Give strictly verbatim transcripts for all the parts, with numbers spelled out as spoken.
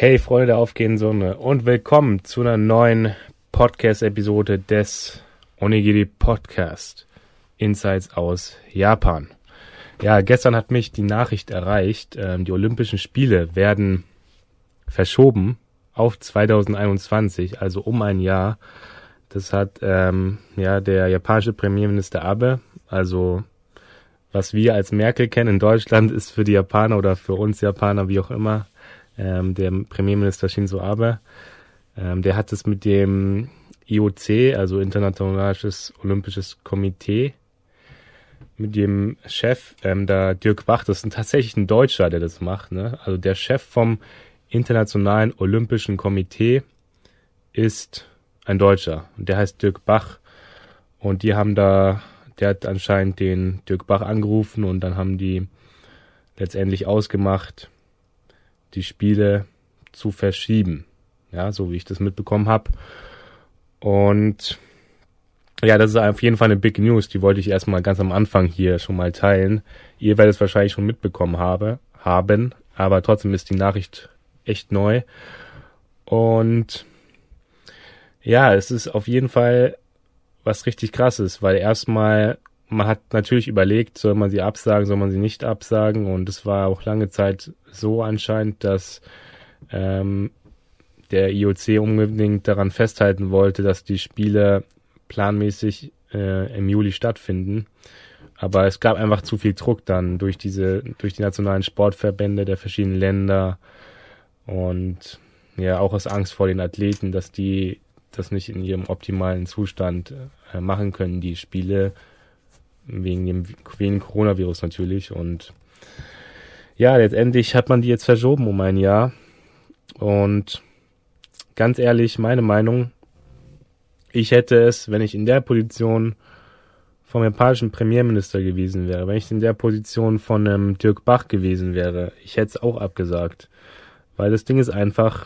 Hey Freunde der aufgehenden Sonne und willkommen zu einer neuen Podcast-Episode des Onigiri Podcast Insights aus Japan. Ja, gestern hat mich die Nachricht erreicht, ähm, die Olympischen Spiele werden verschoben auf zwanzig einundzwanzig, also um ein Jahr. Das hat ähm, ja der japanische Premierminister Abe, also was wir als Merkel kennen in Deutschland, ist für die Japaner oder für uns Japaner, wie auch immer, ähm, der Premierminister Shinzo Abe. Ähm, der hat es mit dem I O C, also Internationales Olympisches Komitee, mit dem Chef, ähm, da Dirk Bach, das ist tatsächlich ein Deutscher, der das macht, ne? Also der Chef vom Internationalen Olympischen Komitee ist ein Deutscher und der heißt Dirk Bach und die haben da, der hat anscheinend den Dirk Bach angerufen und dann haben die letztendlich ausgemacht, die Spiele zu verschieben, ja, so wie ich das mitbekommen habe. Und ja, das ist auf jeden Fall eine Big News, die wollte ich erstmal ganz am Anfang hier schon mal teilen. Ihr werdet es wahrscheinlich schon mitbekommen habe, haben, aber trotzdem ist die Nachricht echt neu. Und ja, es ist auf jeden Fall was richtig krasses, weil erstmal, man hat natürlich überlegt, soll man sie absagen, soll man sie nicht absagen, und es war auch lange Zeit so anscheinend, dass ähm, der I O C unbedingt daran festhalten wollte, dass die Spiele planmäßig äh, im Juli stattfinden. Aber es gab einfach zu viel Druck dann durch diese, durch die nationalen Sportverbände der verschiedenen Länder und ja auch aus Angst vor den Athleten, dass die das nicht in ihrem optimalen Zustand äh, machen können, die Spiele, wegen dem wegen Coronavirus natürlich. Und ja, letztendlich hat man die jetzt verschoben um ein Jahr. Und ganz ehrlich, meine Meinung, ich hätte es, wenn ich in der Position vom japanischen Premierminister gewesen wäre, wenn ich in der Position von ähm, Dirk Bach gewesen wäre, ich hätte es auch abgesagt. Weil das Ding ist einfach,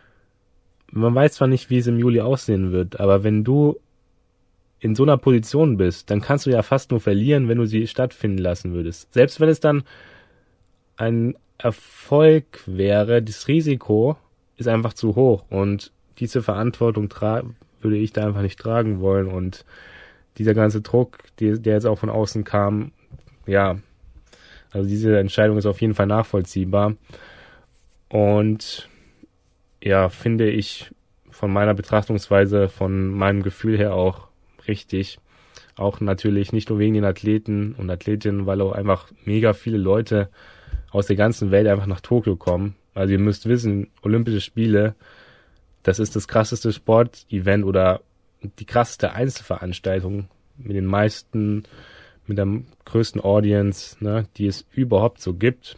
man weiß zwar nicht, wie es im Juli aussehen wird, aber wenn du in so einer Position bist, dann kannst du ja fast nur verlieren, wenn du sie stattfinden lassen würdest. Selbst wenn es dann ein Erfolg wäre, das Risiko ist einfach zu hoch und diese Verantwortung tra- würde ich da einfach nicht tragen wollen, und dieser ganze Druck, die, der jetzt auch von außen kam, ja, also diese Entscheidung ist auf jeden Fall nachvollziehbar und ja, finde ich von meiner Betrachtungsweise, von meinem Gefühl her auch richtig. Auch natürlich nicht nur wegen den Athleten und Athletinnen, weil auch einfach mega viele Leute aus der ganzen Welt einfach nach Tokio kommen. Also ihr müsst wissen, Olympische Spiele, das ist das krasseste Sportevent oder die krasseste Einzelveranstaltung mit den meisten, mit der größten Audience, ne, die es überhaupt so gibt.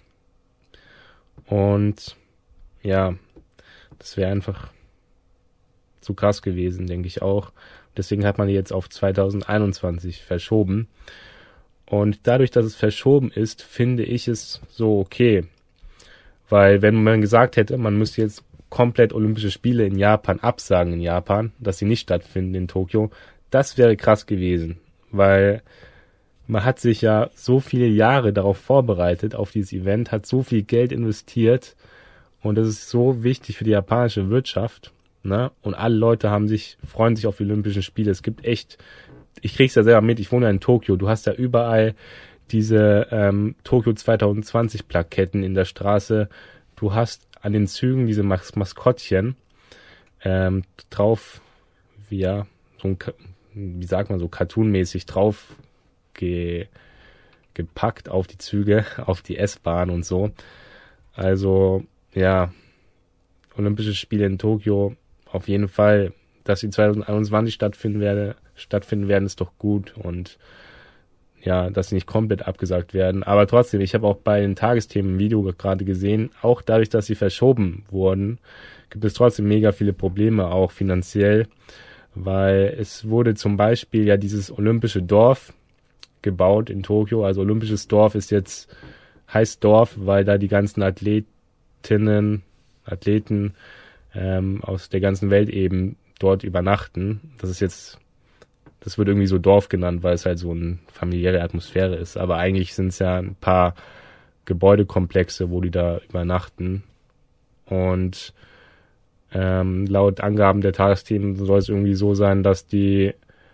Und ja, das wäre einfach zu krass gewesen, denke ich auch. Deswegen hat man die jetzt auf zwanzig einundzwanzig verschoben. Und dadurch, dass es verschoben ist, finde ich es so okay. Weil wenn man gesagt hätte, man müsste jetzt komplett Olympische Spiele in Japan absagen in Japan, dass sie nicht stattfinden in Tokio, das wäre krass gewesen. Weil man hat sich ja so viele Jahre darauf vorbereitet, auf dieses Event, hat so viel Geld investiert. Und das ist so wichtig für die japanische Wirtschaft, ne? Und alle Leute haben sich, freuen sich auf die Olympischen Spiele. Es gibt echt, ich krieg's ja selber mit, ich wohne ja in Tokio, du hast ja überall diese ähm, Tokio zwanzig zwanzig Plaketten in der Straße. Du hast an den Zügen diese Mas- Maskottchen ähm, drauf, wie ja, so ein, wie sagt man so, cartoonmäßig drauf ge, gepackt auf die Züge, auf die S-Bahn und so. Also ja, Olympische Spiele in Tokio, auf jeden Fall, dass sie zwanzig einundzwanzig stattfinden werde, stattfinden werden, ist doch gut, und ja, dass sie nicht komplett abgesagt werden. Aber trotzdem, ich habe auch bei den Tagesthemen ein Video gerade gesehen, auch dadurch, dass sie verschoben wurden, gibt es trotzdem mega viele Probleme, auch finanziell, weil es wurde zum Beispiel ja dieses olympische Dorf gebaut in Tokio. Also olympisches Dorf ist jetzt, heißt Dorf, weil da die ganzen Athleten Athletinnen, Athleten ähm, aus der ganzen Welt eben dort übernachten. Das ist jetzt, das wird irgendwie so Dorf genannt, weil es halt so eine familiäre Atmosphäre ist. Aber eigentlich sind es ja ein paar Gebäudekomplexe, wo die da übernachten. Und ähm, laut Angaben der Tagesthemen soll es irgendwie so sein, dass die,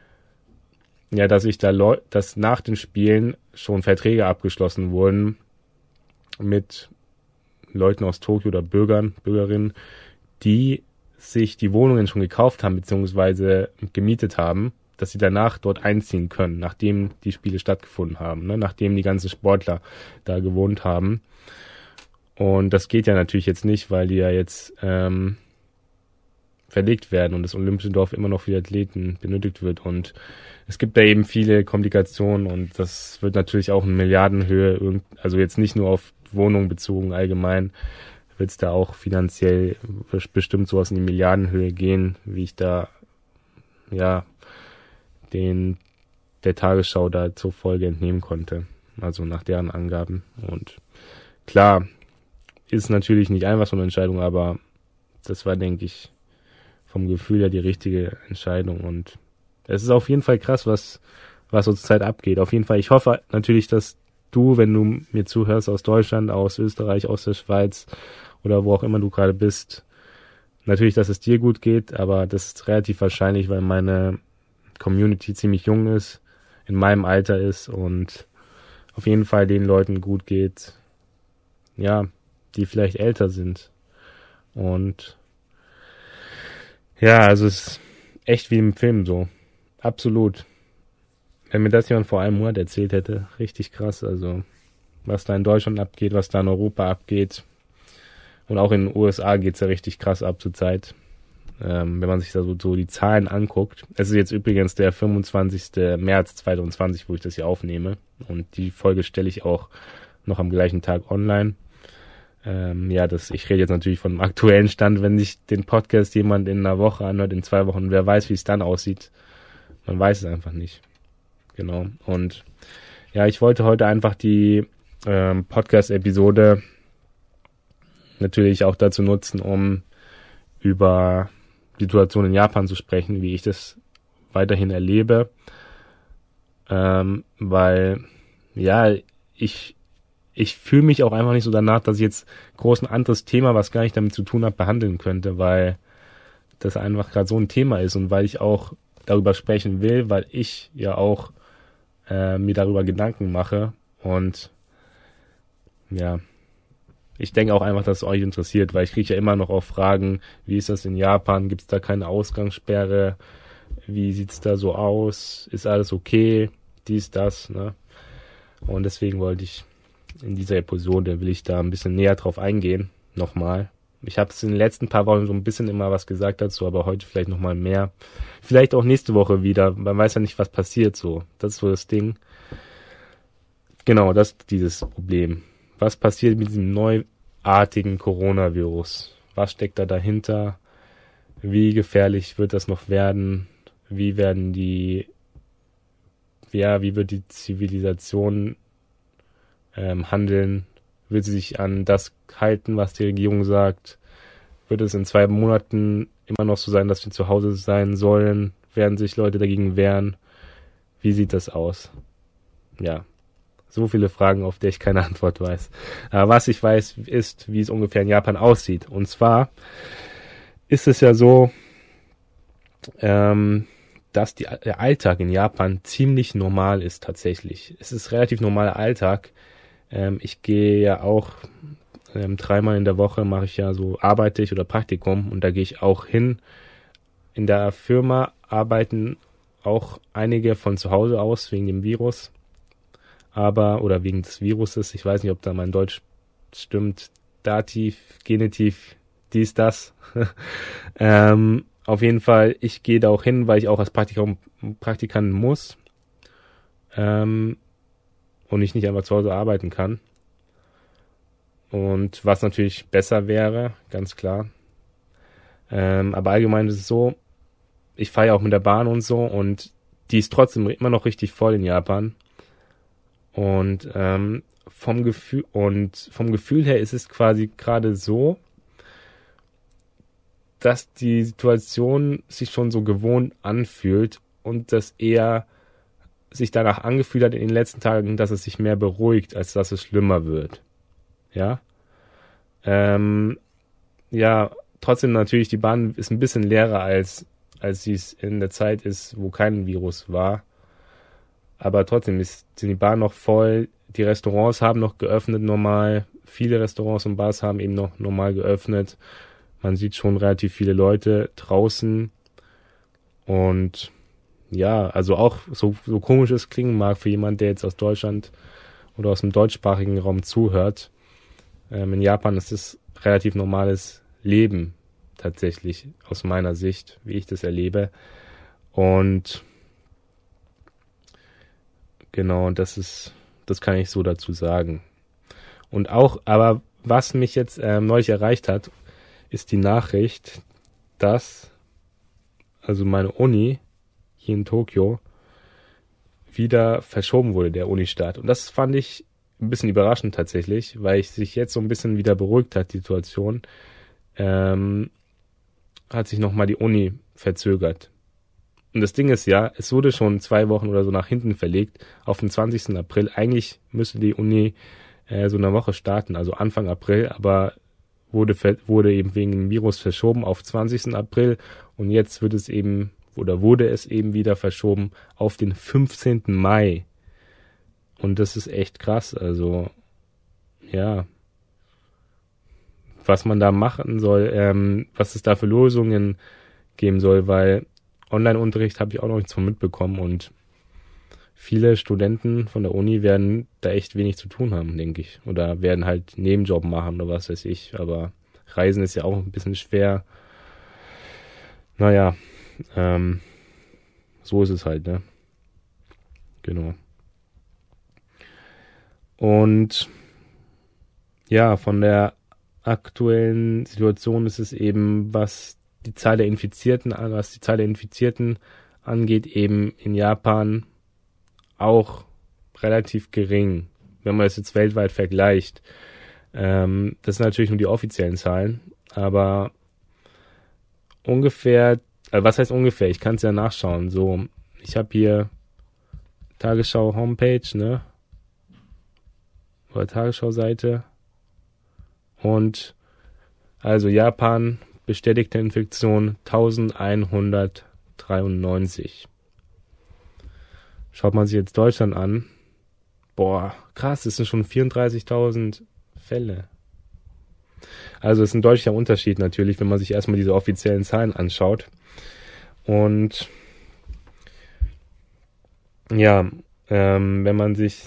ja, dass ich da Leu- dass nach den Spielen schon Verträge abgeschlossen wurden mit Leuten aus Tokio oder Bürgern, Bürgerinnen, die sich die Wohnungen schon gekauft haben beziehungsweise gemietet haben, dass sie danach dort einziehen können, nachdem die Spiele stattgefunden haben, ne? Nachdem die ganzen Sportler da gewohnt haben. Und das geht ja natürlich jetzt nicht, weil die ja jetzt ähm, verlegt werden und das Olympische Dorf immer noch für die Athleten benötigt wird. Und es gibt da eben viele Komplikationen und das wird natürlich auch in Milliardenhöhe, also jetzt nicht nur auf Wohnungen bezogen, allgemein wird es da auch finanziell bestimmt sowas in die Milliardenhöhe gehen, wie ich da ja den der Tagesschau da zur Folge entnehmen konnte, also nach deren Angaben. Und klar, ist natürlich nicht einfach so eine Entscheidung, aber das war, denke ich, vom Gefühl her die richtige Entscheidung. Und es ist auf jeden Fall krass, was was zurzeit abgeht. Auf jeden Fall, ich hoffe natürlich, dass du, wenn du mir zuhörst, aus Deutschland, aus Österreich, aus der Schweiz oder wo auch immer du gerade bist, natürlich, dass es dir gut geht, aber das ist relativ wahrscheinlich, weil meine Community ziemlich jung ist, in meinem Alter ist und auf jeden Fall den Leuten gut geht, ja, die vielleicht älter sind. Und ja, also es ist echt wie im Film so. Absolut. Wenn mir das jemand vor einem Monat erzählt hätte, richtig krass. Also was da in Deutschland abgeht, was da in Europa abgeht. Und auch in den U S A geht's ja richtig krass ab zur Zeit. Ähm, wenn man sich da so, so die Zahlen anguckt. Es ist jetzt übrigens der fünfundzwanzigster März zweitausendzwanzig, wo ich das hier aufnehme. Und die Folge stelle ich auch noch am gleichen Tag online. Ähm, ja, das, ich rede jetzt natürlich von dem aktuellen Stand. Wenn sich den Podcast jemand in einer Woche anhört, in zwei Wochen, wer weiß, wie es dann aussieht. Man weiß es einfach nicht. Genau. Und ja, ich wollte heute einfach die ähm, Podcast-Episode natürlich auch dazu nutzen, um über die Situation in Japan zu sprechen, wie ich das weiterhin erlebe. Ähm, weil, ja, ich ich fühle mich auch einfach nicht so danach, dass ich jetzt groß ein anderes Thema, was gar nicht damit zu tun hat, behandeln könnte, weil das einfach gerade so ein Thema ist und weil ich auch darüber sprechen will, weil ich ja auch äh, mir darüber Gedanken mache und ja, ich denke auch einfach, dass es euch interessiert, weil ich kriege ja immer noch auch Fragen, wie ist das in Japan, gibt es da keine Ausgangssperre, wie sieht's da so aus, ist alles okay, dies, das, ne? Und deswegen wollte ich in dieser Episode, will ich da ein bisschen näher drauf eingehen, nochmal. Ich habe es in den letzten paar Wochen so ein bisschen immer was gesagt dazu, aber heute vielleicht nochmal mehr. Vielleicht auch nächste Woche wieder, man weiß ja nicht, was passiert so. Das ist so das Ding. Genau, das ist dieses Problem. Was passiert mit diesem neuartigen Coronavirus? Was steckt da dahinter? Wie gefährlich wird das noch werden? Wie werden die, ja, wie wird die Zivilisation ähm, handeln? Wird sie sich an das halten, was die Regierung sagt? Wird es in zwei Monaten immer noch so sein, dass wir zu Hause sein sollen? Werden sich Leute dagegen wehren? Wie sieht das aus? Ja, so viele Fragen, auf die ich keine Antwort weiß. Aber was ich weiß, ist, wie es ungefähr in Japan aussieht. Und zwar ist es ja so, ähm, dass die, der Alltag in Japan ziemlich normal ist tatsächlich. Es ist relativ normaler Alltag. Ähm, ich gehe ja auch ähm, dreimal in der Woche, mache ich ja so, arbeite ich oder Praktikum und da gehe ich auch hin. In der Firma arbeiten auch einige von zu Hause aus wegen dem Virus, aber, oder wegen des Viruses, ich weiß nicht, ob da mein Deutsch stimmt, Dativ, Genitiv, dies, das. ähm, auf jeden Fall, ich gehe da auch hin, weil ich auch als Praktikum, Praktikant muss. Ähm, und ich nicht einfach zu Hause arbeiten kann. Und was natürlich besser wäre, ganz klar. Ähm, aber allgemein ist es so, ich fahre ja auch mit der Bahn und so und die ist trotzdem immer noch richtig voll in Japan. Und ähm, vom Gefühl und vom Gefühl her ist es quasi gerade so, dass die Situation sich schon so gewohnt anfühlt und dass eher sich danach angefühlt hat in den letzten Tagen, dass es sich mehr beruhigt, als dass es schlimmer wird. Ja. Ähm, ja, trotzdem natürlich, die Bahn ist ein bisschen leerer, als, als sie es in der Zeit ist, wo kein Virus war. Aber trotzdem ist, sind die Bahnen noch voll, die Restaurants haben noch geöffnet normal, viele Restaurants und Bars haben eben noch normal geöffnet. Man sieht schon relativ viele Leute draußen und ja, also auch so, so komisch es klingen mag für jemand, der jetzt aus Deutschland oder aus dem deutschsprachigen Raum zuhört. Ähm, in Japan ist es relativ normales Leben tatsächlich aus meiner Sicht, wie ich das erlebe. Und genau, das ist, das kann ich so dazu sagen. Und auch, aber was mich jetzt ähm, neulich erreicht hat, ist die Nachricht, dass also meine Uni hier in Tokio wieder verschoben wurde, der Unistart. Und das fand ich ein bisschen überraschend tatsächlich, weil ich sich jetzt so ein bisschen wieder beruhigt hat, die Situation. Ähm, hat sich nochmal die Uni verzögert. Und das Ding ist ja, es wurde schon zwei Wochen oder so nach hinten verlegt, auf den zwanzigsten April. Eigentlich müsste die Uni äh, so eine Woche starten, also Anfang April, aber wurde, wurde eben wegen dem Virus verschoben auf zwanzigsten April und jetzt wird es eben, oder wurde es eben wieder verschoben auf den fünfzehnten Mai. Und das ist echt krass, also ja, was man da machen soll, ähm, was es da für Lösungen geben soll, weil Online-Unterricht habe ich auch noch nichts von mitbekommen und viele Studenten von der Uni werden da echt wenig zu tun haben, denke ich. Oder werden halt Nebenjob machen oder was weiß ich. Aber Reisen ist ja auch ein bisschen schwer. Naja, ähm, so ist es halt, ne? Genau. Und ja, von der aktuellen Situation ist es eben, was die Zahl der Infizierten, was die Zahl der Infizierten angeht, eben in Japan auch relativ gering, wenn man das jetzt weltweit vergleicht. Ähm, das sind natürlich nur die offiziellen Zahlen, aber ungefähr, also was heißt ungefähr? Ich kann es ja nachschauen. So, ich habe hier Tagesschau Homepage, ne? Oder Tagesschau-Seite. Und also Japan bestätigte Infektion elfhundertdreiundneunzig. Schaut man sich jetzt Deutschland an, boah, krass, das sind schon vierunddreißigtausend Fälle. Also es ist ein deutlicher Unterschied natürlich, wenn man sich erstmal diese offiziellen Zahlen anschaut. Und ja, ähm, wenn man sich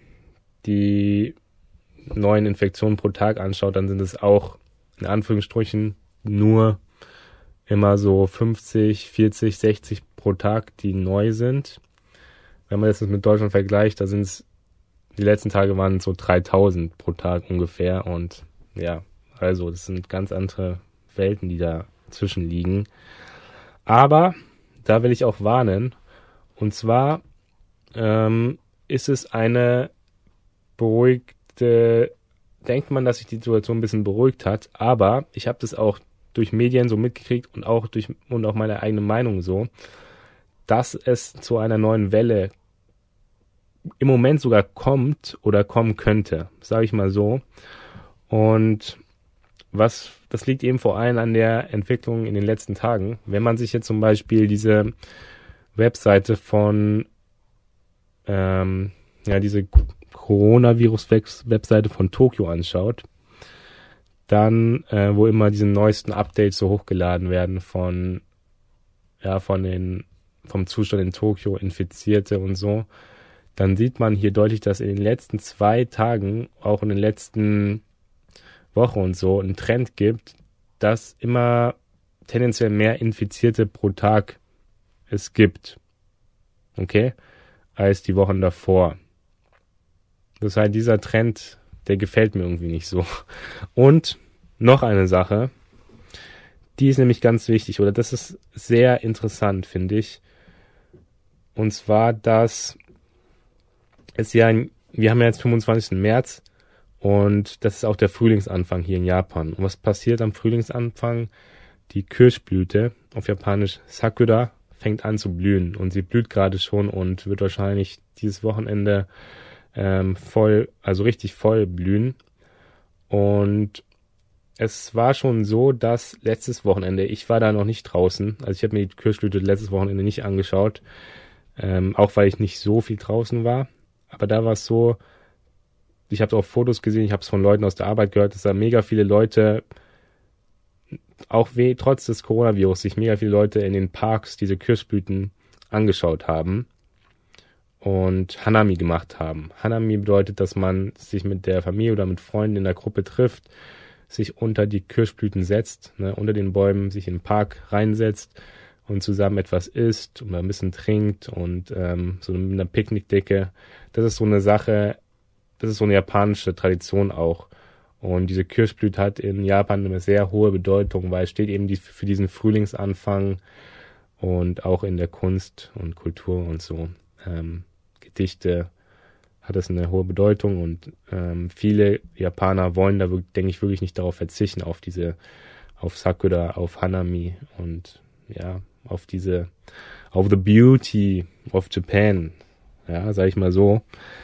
die neuen Infektionen pro Tag anschaut, dann sind es auch in Anführungsstrichen nur immer so fünfzig, vierzig, sechzig pro Tag, die neu sind. Wenn man das jetzt mit Deutschland vergleicht, da sind es, die letzten Tage waren es so dreitausend pro Tag ungefähr und ja, also das sind ganz andere Welten, die da zwischen liegen. Aber da will ich auch warnen, und zwar ähm, ist es eine beruhigte, denkt man, dass sich die Situation ein bisschen beruhigt hat, aber ich habe das auch durch Medien so mitgekriegt und auch durch und auch meine eigene Meinung so, dass es zu einer neuen Welle im Moment sogar kommt oder kommen könnte, sage ich mal so. Und was, das liegt eben vor allem an der Entwicklung in den letzten Tagen. Wenn man sich jetzt zum Beispiel diese Webseite von, ähm, ja, diese Coronavirus-Webseite von Tokio anschaut, dann, äh, wo immer diese neuesten Updates so hochgeladen werden von, ja, von den, vom Zustand in Tokio, Infizierte und so, dann sieht man hier deutlich, dass in den letzten zwei Tagen, auch in den letzten Wochen und so, einen Trend gibt, dass immer tendenziell mehr Infizierte pro Tag es gibt. Okay? Als die Wochen davor. Das heißt, dieser Trend, der gefällt mir irgendwie nicht so. Und noch eine Sache, die ist nämlich ganz wichtig, oder das ist sehr interessant, finde ich. Und zwar, dass es ja, wir haben ja jetzt fünfundzwanzigsten März und das ist auch der Frühlingsanfang hier in Japan. Und was passiert am Frühlingsanfang? Die Kirschblüte, auf Japanisch Sakura, fängt an zu blühen und sie blüht gerade schon und wird wahrscheinlich dieses Wochenende ähm, voll, also richtig voll blühen. Und es war schon so, dass letztes Wochenende, ich war da noch nicht draußen, also ich habe mir die Kirschblüte letztes Wochenende nicht angeschaut, ähm, auch weil ich nicht so viel draußen war, aber da war es so, ich habe auch Fotos gesehen, ich habe es von Leuten aus der Arbeit gehört, dass da mega viele Leute, auch weh, trotz des Coronavirus, sich mega viele Leute in den Parks diese Kirschblüten angeschaut haben und Hanami gemacht haben. Hanami bedeutet, dass man sich mit der Familie oder mit Freunden in der Gruppe trifft, sich unter die Kirschblüten setzt, ne, unter den Bäumen sich in den Park reinsetzt und zusammen etwas isst und ein bisschen trinkt und ähm, so mit einer Picknickdecke. Das ist so eine Sache, das ist so eine japanische Tradition auch. Und diese Kirschblüte hat in Japan eine sehr hohe Bedeutung, weil es steht eben die, für diesen Frühlingsanfang und auch in der Kunst und Kultur und so. Ähm, Gedichte hat das eine hohe Bedeutung und ähm, viele Japaner wollen da, denke ich, wirklich nicht darauf verzichten, auf diese, auf Sakura, auf Hanami und ja, auf diese, auf the beauty of Japan, ja, sag ich mal so.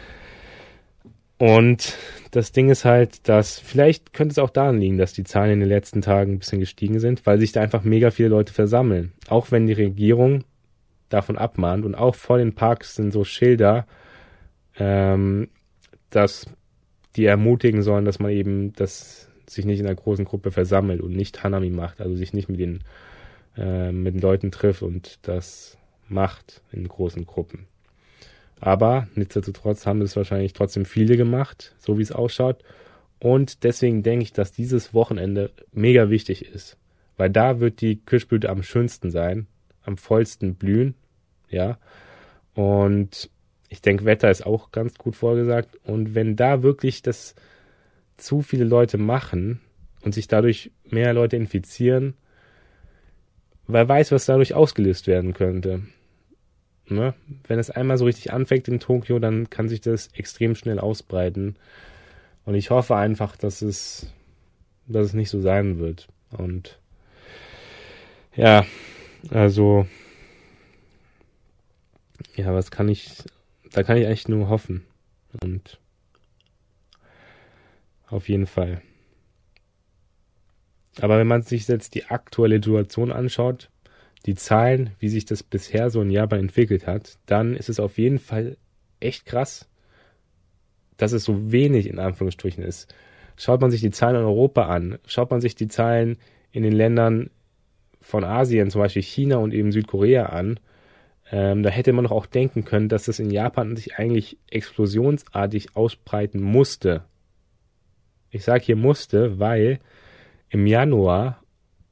Und das Ding ist halt, dass vielleicht könnte es auch daran liegen, dass die Zahlen in den letzten Tagen ein bisschen gestiegen sind, weil sich da einfach mega viele Leute versammeln. Auch wenn die Regierung davon abmahnt und auch vor den Parks sind so Schilder, ähm, dass die ermutigen sollen, dass man eben das sich nicht in einer großen Gruppe versammelt und nicht Hanami macht, also sich nicht mit den, äh, mit den Leuten trifft und das macht in großen Gruppen. Aber nichtsdestotrotz haben es wahrscheinlich trotzdem viele gemacht, so wie es ausschaut. Und deswegen denke ich, dass dieses Wochenende mega wichtig ist. Weil da wird die Kirschblüte am schönsten sein, am vollsten blühen. Ja. Und ich denke, Wetter ist auch ganz gut vorgesagt. Und wenn da wirklich das zu viele Leute machen und sich dadurch mehr Leute infizieren, wer weiß, was dadurch ausgelöst werden könnte. Ne? Wenn es einmal so richtig anfängt in Tokio, dann kann sich das extrem schnell ausbreiten. Und ich hoffe einfach, dass es, dass es nicht so sein wird. Und ja, also ja, was kann ich, da kann ich eigentlich nur hoffen. Und auf jeden Fall. Aber wenn man sich jetzt die aktuelle Situation anschaut, die Zahlen, wie sich das bisher so in Japan entwickelt hat, dann ist es auf jeden Fall echt krass, dass es so wenig in Anführungsstrichen ist. Schaut man sich die Zahlen in Europa an, schaut man sich die Zahlen in den Ländern von Asien, zum Beispiel China und eben Südkorea an, ähm, da hätte man doch auch denken können, dass das in Japan sich eigentlich explosionsartig ausbreiten musste. Ich sage hier musste, weil im Januar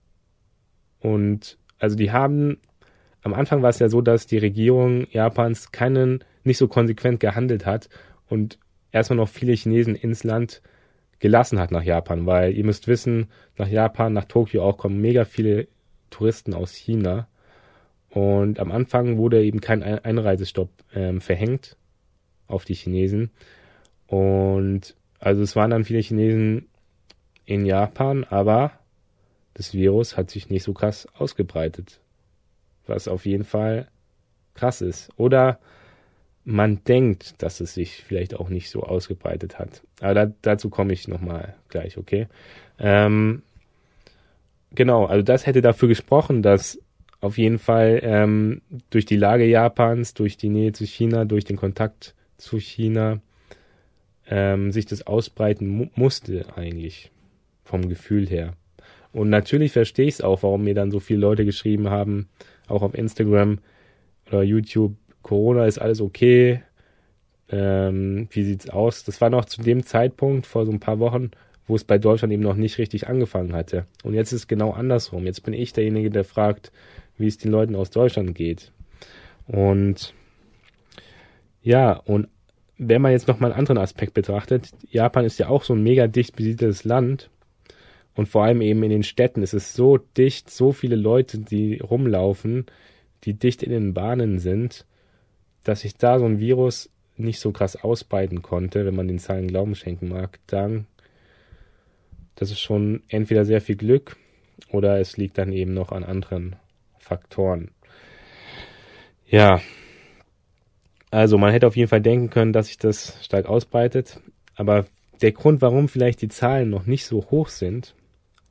und also die haben, am Anfang war es ja so, dass die Regierung Japans keinen, nicht so konsequent gehandelt hat und erstmal noch viele Chinesen ins Land gelassen hat nach Japan, weil ihr müsst wissen, nach Japan, nach Tokio auch kommen mega viele Touristen aus China und am Anfang wurde eben kein Einreisestopp ähm, verhängt auf die Chinesen und also es waren dann viele Chinesen in Japan, aber das Virus hat sich nicht so krass ausgebreitet, was auf jeden Fall krass ist. Oder man denkt, dass es sich vielleicht auch nicht so ausgebreitet hat. Aber da, dazu komme ich nochmal gleich, okay? Ähm, genau, also das hätte dafür gesprochen, dass auf jeden Fall ähm, durch die Lage Japans, durch die Nähe zu China, durch den Kontakt zu China ähm, sich das ausbreiten mu- musste eigentlich vom Gefühl her. Und natürlich verstehe ich es auch, warum mir dann so viele Leute geschrieben haben, auch auf Instagram oder YouTube, Corona ist alles okay, ähm, wie sieht's aus? Das war noch zu dem Zeitpunkt, vor so ein paar Wochen, wo es bei Deutschland eben noch nicht richtig angefangen hatte. Und jetzt ist es genau andersrum. Jetzt bin ich derjenige, der fragt, wie es den Leuten aus Deutschland geht. Und ja, und wenn man jetzt nochmal einen anderen Aspekt betrachtet, Japan ist ja auch so ein mega dicht besiedeltes Land. Und vor allem eben in den Städten ist es so dicht, so viele Leute, die rumlaufen, die dicht in den Bahnen sind, dass sich da so ein Virus nicht so krass ausbreiten konnte, wenn man den Zahlen Glauben schenken mag. Dann, das ist schon entweder sehr viel Glück oder es liegt dann eben noch an anderen Faktoren. Ja, also man hätte auf jeden Fall denken können, dass sich das stark ausbreitet, aber der Grund, warum vielleicht die Zahlen noch nicht so hoch sind,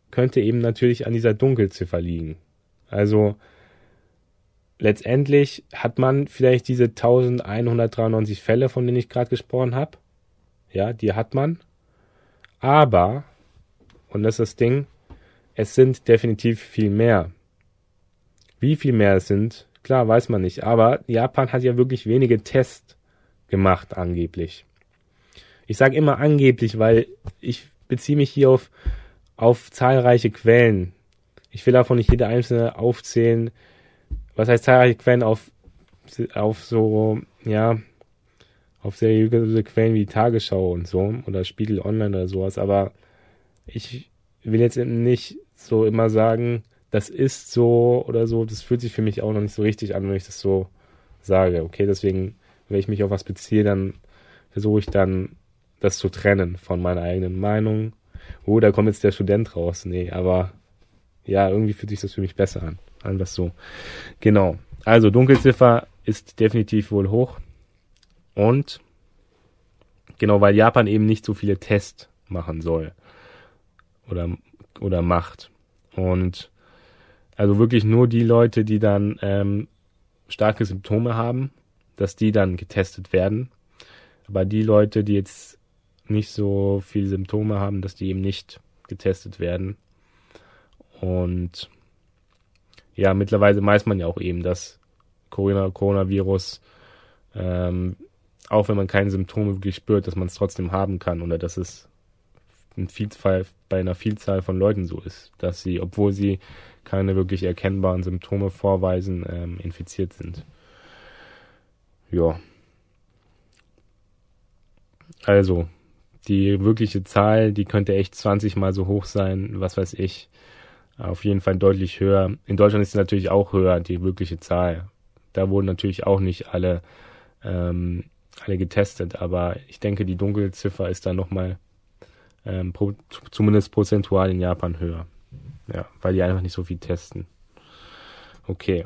könnte eben natürlich an dieser Dunkelziffer liegen. Also letztendlich hat man vielleicht diese elfhundertdreiundneunzig Fälle, von denen ich gerade gesprochen habe. Ja, die hat man. Aber, und das ist das Ding, es sind definitiv viel mehr. Wie viel mehr es sind, klar, weiß man nicht. Aber Japan hat ja wirklich wenige Tests gemacht, angeblich. Ich sage immer angeblich, weil ich beziehe mich hier auf, auf zahlreiche Quellen. Ich will davon nicht jede einzelne aufzählen. Was heißt zahlreiche Quellen? Auf, auf so, ja, auf seriöse Quellen wie Tagesschau und so oder Spiegel Online oder sowas. Aber ich will jetzt eben nicht so immer sagen, das ist so oder so. Das fühlt sich für mich auch noch nicht so richtig an, wenn ich das so sage. Okay, deswegen, wenn ich mich auf was beziehe, dann versuche ich dann, das zu trennen von meiner eigenen Meinung. Oh, da kommt jetzt der Student raus. Nee, aber ja, irgendwie fühlt sich das für mich besser an. Einfach so. Genau. Also, Dunkelziffer ist definitiv wohl hoch. Und genau, weil Japan eben nicht so viele Tests machen soll. Oder, oder macht. Und also wirklich nur die Leute, die dann ähm, starke Symptome haben, dass die dann getestet werden. Aber die Leute, die jetzt nicht so viele Symptome haben, dass die eben nicht getestet werden. Und ja, mittlerweile weiß man ja auch eben, dass Corona, Coronavirus, ähm, auch wenn man keine Symptome wirklich spürt, dass man es trotzdem haben kann oder dass es in Vielzahl, bei einer Vielzahl von Leuten so ist, dass sie, obwohl sie keine wirklich erkennbaren Symptome vorweisen, ähm, infiziert sind. Ja. Also, die wirkliche Zahl, die könnte echt zwanzig Mal so hoch sein, was weiß ich. Auf jeden Fall deutlich höher. In Deutschland ist sie natürlich auch höher, die wirkliche Zahl. Da wurden natürlich auch nicht alle, ähm, alle getestet, aber ich denke, die Dunkelziffer ist da nochmal ähm, pro, zumindest prozentual in Japan höher. Ja, weil die einfach nicht so viel testen. Okay.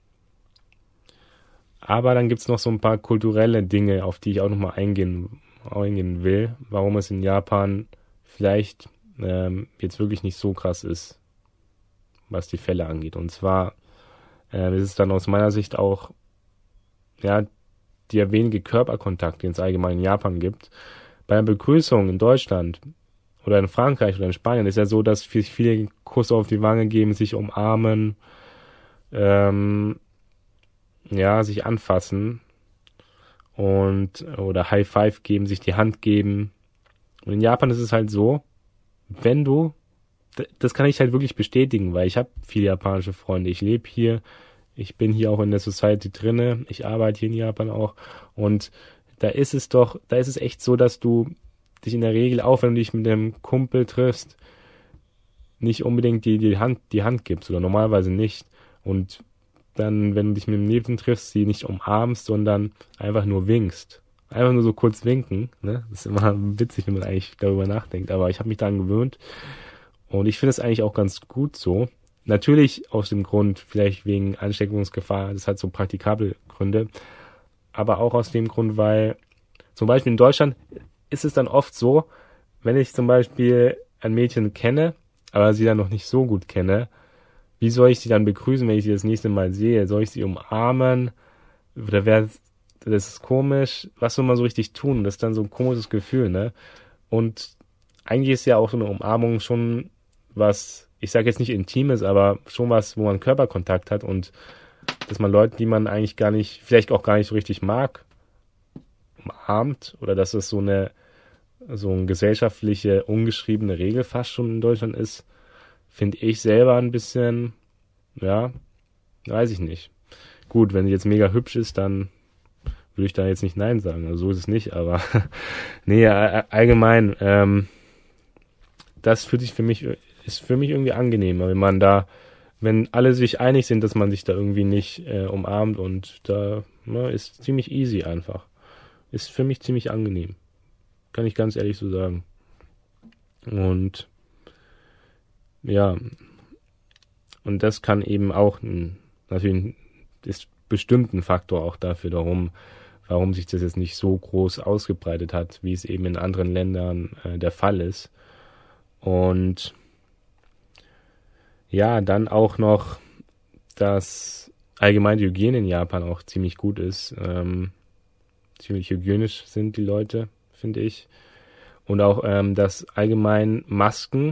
Aber dann gibt's noch so ein paar kulturelle Dinge, auf die ich auch nochmal eingehen, eingehen will, warum es in Japan vielleicht ähm, jetzt wirklich nicht so krass ist, was die Fälle angeht. Und zwar äh, ist es dann aus meiner Sicht auch, ja, der wenige Körperkontakt, den es allgemein in Japan gibt. Bei einer Begrüßung in Deutschland oder in Frankreich oder in Spanien ist ja so, dass sich viele Kusse auf die Wange geben, sich umarmen, ähm, ja, sich anfassen und oder High Five geben, sich die Hand geben. Und in Japan ist es halt so, wenn du, das kann ich halt wirklich bestätigen, weil ich habe viele japanische Freunde, ich lebe hier, ich bin hier auch in der Society drinne, ich arbeite hier in Japan auch und da ist es doch, da ist es echt so, dass du dich in der Regel auch, wenn du dich mit einem Kumpel triffst, nicht unbedingt die, die Hand, die Hand gibst oder normalerweise nicht und dann, wenn du dich mit dem Nebenmann triffst, sie nicht umarmst, sondern einfach nur winkst. Einfach nur so kurz winken, ne? Das ist immer witzig, wenn man eigentlich darüber nachdenkt, aber ich habe mich daran gewöhnt und ich finde es eigentlich auch ganz gut so. Natürlich aus dem Grund, vielleicht wegen Ansteckungsgefahr, das hat so praktikable Gründe, aber auch aus dem Grund, weil zum Beispiel in Deutschland ist es dann oft so, wenn ich zum Beispiel ein Mädchen kenne, aber sie dann noch nicht so gut kenne, wie soll ich sie dann begrüßen, wenn ich sie das nächste Mal sehe? Soll ich sie umarmen? Oder wäre das ist komisch? Was soll man so richtig tun? Das ist dann so ein komisches Gefühl, ne? Und eigentlich ist ja auch so eine Umarmung schon was, ich sage jetzt nicht Intimes, aber schon was, wo man Körperkontakt hat und dass man Leute, die man eigentlich gar nicht, vielleicht auch gar nicht so richtig mag, umarmt oder dass es so eine so eine gesellschaftliche, ungeschriebene Regel fast schon in Deutschland ist, finde ich selber ein bisschen, ja, weiß ich nicht. Gut, wenn sie jetzt mega hübsch ist, dann würde ich da jetzt nicht Nein sagen. Also so ist es nicht, aber nee, allgemein, ähm, das fühlt sich für mich, ist für mich irgendwie angenehmer, wenn man da, wenn alle sich einig sind, dass man sich da irgendwie nicht äh, umarmt und da, ne, ist ziemlich easy einfach. Ist für mich ziemlich angenehm. Kann ich ganz ehrlich so sagen. Und ja, und das kann eben auch ein, natürlich ist bestimmt ein Faktor auch dafür, darum, warum sich das jetzt nicht so groß ausgebreitet hat, wie es eben in anderen Ländern äh, der Fall ist. Und Ja, dann auch noch, dass allgemein die Hygiene in Japan auch ziemlich gut ist. Ähm, ziemlich hygienisch sind die Leute, finde ich. Und auch, ähm, dass allgemein Masken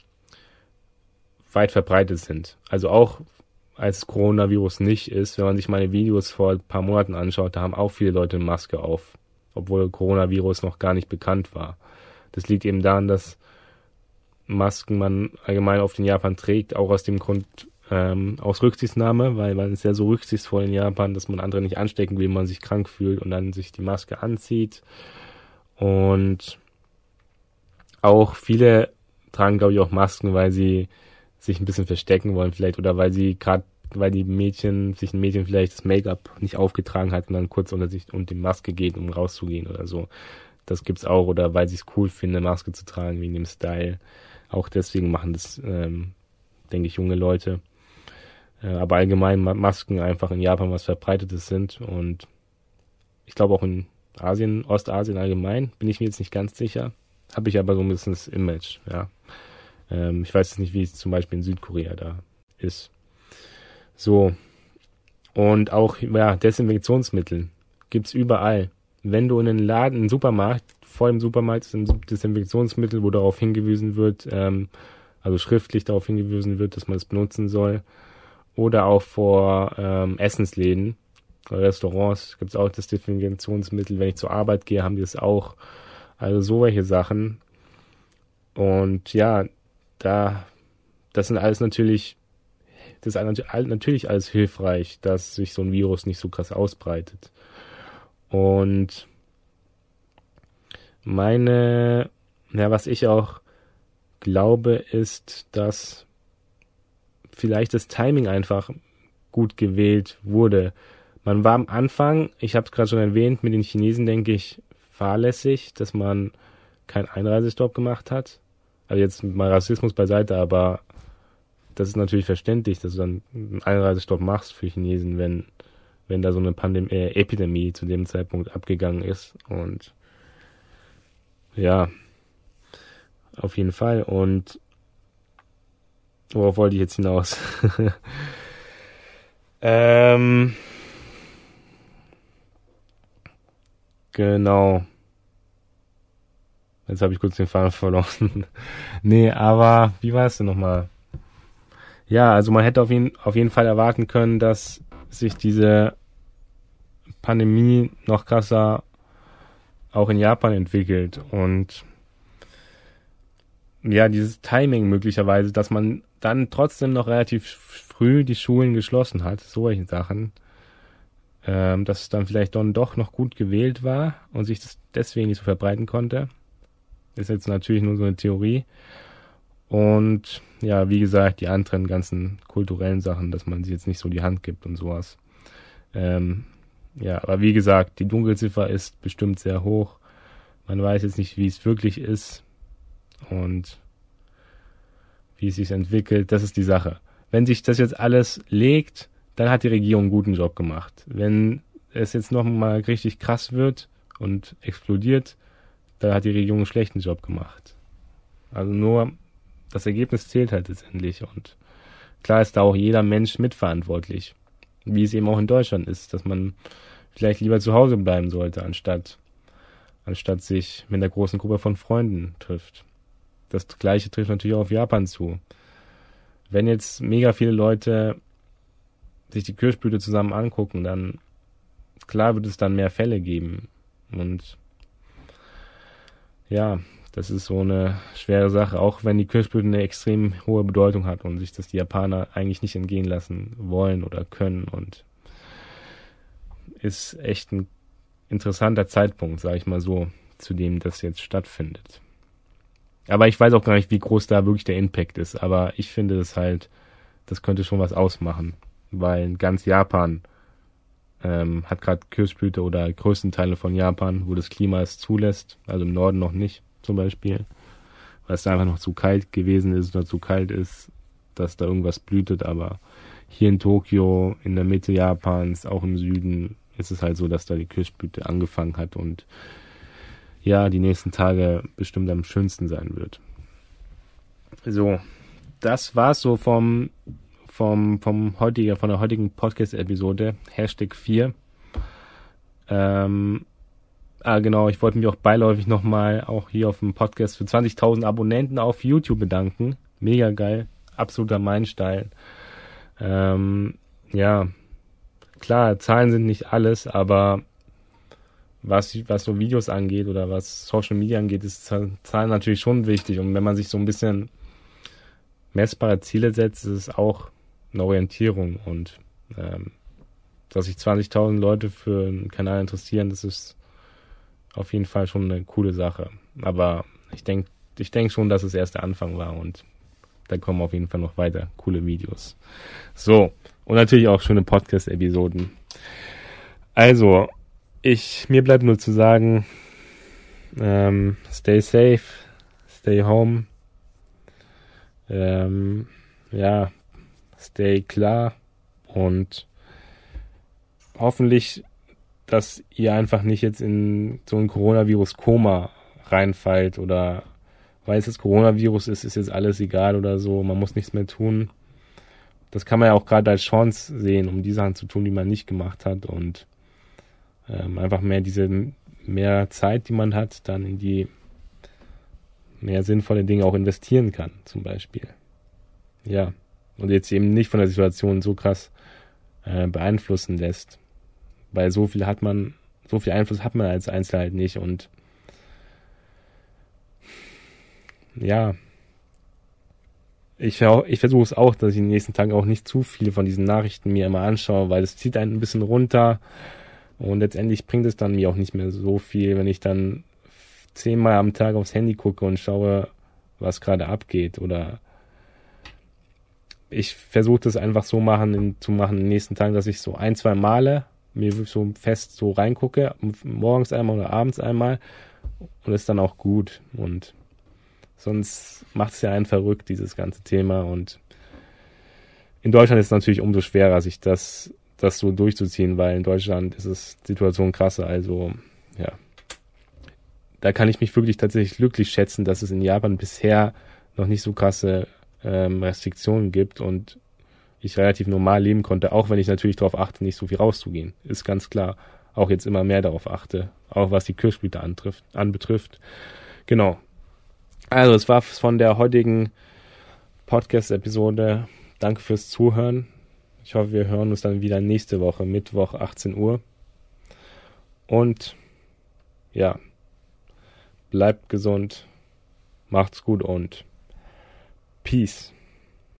weit verbreitet sind. Also auch als Coronavirus nicht ist, wenn man sich meine Videos vor ein paar Monaten anschaut, da haben auch viele Leute eine Maske auf, obwohl Coronavirus noch gar nicht bekannt war. Das liegt eben daran, dass Masken man allgemein oft in Japan trägt, auch aus dem Grund, ähm, aus Rücksichtnahme, weil man ist ja so rücksichtsvoll in Japan, dass man andere nicht anstecken will, wenn man sich krank fühlt und dann sich die Maske anzieht. Und auch viele tragen, glaube ich, auch Masken, weil sie sich ein bisschen verstecken wollen vielleicht oder weil sie gerade, weil die Mädchen, sich ein Mädchen vielleicht das Make-up nicht aufgetragen hat und dann kurz unter sich und die Maske geht, um rauszugehen oder so. Das gibt's auch, oder weil sie es cool finden, eine Maske zu tragen, wegen dem Style. Auch deswegen machen das, ähm, denke ich, junge Leute. Äh, aber allgemein Masken einfach in Japan was Verbreitetes sind und ich glaube auch in Asien, Ostasien allgemein, bin ich mir jetzt nicht ganz sicher. Habe ich aber so ein bisschen das Image, ja. Ähm, ich weiß jetzt nicht, wie es zum Beispiel in Südkorea da ist. So. Und auch, ja, Desinfektionsmittel gibt's überall. Wenn du in einen Laden, einen Supermarkt, vor dem Supermarkt ist ein Desinfektionsmittel, wo darauf hingewiesen wird, ähm, also schriftlich darauf hingewiesen wird, dass man es benutzen soll. Oder auch vor ähm, Essensläden, Restaurants gibt's auch das Desinfektionsmittel. Wenn ich zur Arbeit gehe, haben die es auch. Also so welche Sachen. Und ja, da, das sind alles natürlich, das ist natürlich alles hilfreich, dass sich so ein Virus nicht so krass ausbreitet. Und meine, ja, was ich auch glaube, ist, dass vielleicht das Timing einfach gut gewählt wurde. Man war am Anfang, ich habe es gerade schon erwähnt, mit den Chinesen, denke ich, fahrlässig, dass man keinen Einreisestopp gemacht hat. Also jetzt mal Rassismus beiseite, aber das ist natürlich verständlich, dass du dann einen Einreisestopp machst für Chinesen, wenn wenn da so eine Pandemie, äh, Epidemie zu dem Zeitpunkt abgegangen ist. Und ja, auf jeden Fall. Und worauf wollte ich jetzt hinaus? ähm, genau. Jetzt habe ich kurz den Faden verloren. Nee, aber wie war es denn nochmal? Ja, also man hätte auf jeden, auf jeden Fall erwarten können, dass sich diese Pandemie noch krasser auch in Japan entwickelt. Und ja, dieses Timing möglicherweise, dass man dann trotzdem noch relativ früh die Schulen geschlossen hat, solche Sachen, ähm, dass es dann vielleicht dann doch noch gut gewählt war und sich das deswegen nicht so verbreiten konnte. Ist jetzt natürlich nur so eine Theorie. Und ja, wie gesagt, die anderen ganzen kulturellen Sachen, dass man sich jetzt nicht so die Hand gibt und sowas. Ähm, ja, aber wie gesagt, die Dunkelziffer ist bestimmt sehr hoch. Man weiß jetzt nicht, wie es wirklich ist und wie es sich entwickelt. Das ist die Sache. Wenn sich das jetzt alles legt, dann hat die Regierung einen guten Job gemacht. Wenn es jetzt noch mal richtig krass wird und explodiert, dann hat die Regierung einen schlechten Job gemacht. Also nur das Ergebnis zählt halt letztendlich. Und klar ist da auch jeder Mensch mitverantwortlich. Wie es eben auch in Deutschland ist, dass man vielleicht lieber zu Hause bleiben sollte, anstatt, anstatt sich mit einer großen Gruppe von Freunden trifft. Das Gleiche trifft natürlich auch auf Japan zu. Wenn jetzt mega viele Leute sich die Kirschblüte zusammen angucken, dann klar wird es dann mehr Fälle geben. Und ja, das ist so eine schwere Sache, auch wenn die Kirschblüte eine extrem hohe Bedeutung hat und sich das die Japaner eigentlich nicht entgehen lassen wollen oder können, und ist echt ein interessanter Zeitpunkt, sage ich mal so, zu dem das jetzt stattfindet. Aber ich weiß auch gar nicht, wie groß da wirklich der Impact ist, aber ich finde das halt, das könnte schon was ausmachen, weil ganz Japan ähm, hat gerade Kirschblüte oder größten Teile von Japan, wo das Klima es zulässt, also im Norden noch nicht zum Beispiel, weil es da einfach noch zu kalt gewesen ist oder zu kalt ist, dass da irgendwas blühtet, aber hier in Tokio, in der Mitte Japans, auch im Süden, ist es halt so, dass da die Kirschblüte angefangen hat und ja, die nächsten Tage bestimmt am schönsten sein wird. So, das war's so vom, vom, vom heutigen, von der heutigen Podcast-Episode. Hashtag vier. Ähm, ah, genau, ich wollte mich auch beiläufig nochmal auch hier auf dem Podcast für zwanzigtausend Abonnenten auf YouTube bedanken. Mega geil. Absoluter Meilenstein. Ähm, ja, klar, Zahlen sind nicht alles, aber was, was so Videos angeht oder was Social Media angeht, ist Zahlen natürlich schon wichtig. Und wenn man sich so ein bisschen messbare Ziele setzt, ist es auch eine Orientierung. Und ähm, dass sich zwanzigtausend Leute für einen Kanal interessieren, das ist auf jeden Fall schon eine coole Sache. Aber ich denke ich denk schon, dass es erst der Anfang war und da kommen auf jeden Fall noch weiter coole Videos. So, und natürlich auch schöne Podcast-Episoden. Also, ich, mir bleibt nur zu sagen, ähm, stay safe, stay home, ähm, ja, stay klar und hoffentlich, dass ihr einfach nicht jetzt in so ein Coronavirus-Koma reinfallt oder weil es das Coronavirus ist, ist jetzt alles egal oder so, man muss nichts mehr tun. Das kann man ja auch gerade als Chance sehen, um die Sachen zu tun, die man nicht gemacht hat und ähm, einfach mehr diese mehr Zeit, die man hat, dann in die mehr sinnvolle Dinge auch investieren kann, zum Beispiel. Ja, und jetzt eben nicht von der Situation so krass äh, beeinflussen lässt, weil so viel hat man, so viel Einfluss hat man als Einzelner halt nicht und ja, ich, ich versuche es auch, dass ich in den nächsten Tagen auch nicht zu viele von diesen Nachrichten mir immer anschaue, weil es zieht einen ein bisschen runter und letztendlich bringt es dann mir auch nicht mehr so viel, wenn ich dann zehnmal am Tag aufs Handy gucke und schaue, was gerade abgeht oder ich versuche das einfach so machen, in, zu machen in den nächsten Tagen, dass ich so ein, zwei Male mir so fest so reingucke, morgens einmal oder abends einmal und ist dann auch gut und sonst macht es ja einen verrückt, dieses ganze Thema. Und in Deutschland ist es natürlich umso schwerer, sich das, das so durchzuziehen, weil in Deutschland ist es Situation krasser. Also, ja. Da kann ich mich wirklich tatsächlich glücklich schätzen, dass es in Japan bisher noch nicht so krasse ähm, Restriktionen gibt und ich relativ normal leben konnte, auch wenn ich natürlich darauf achte, nicht so viel rauszugehen. Ist ganz klar. Auch jetzt immer mehr darauf achte, auch was die Kirschblüte antrifft, anbetrifft. Genau. Also, es war von der heutigen Podcast-Episode. Danke fürs Zuhören. Ich hoffe, wir hören uns dann wieder nächste Woche, Mittwoch, achtzehn Uhr. Und ja, bleibt gesund, macht's gut und Peace.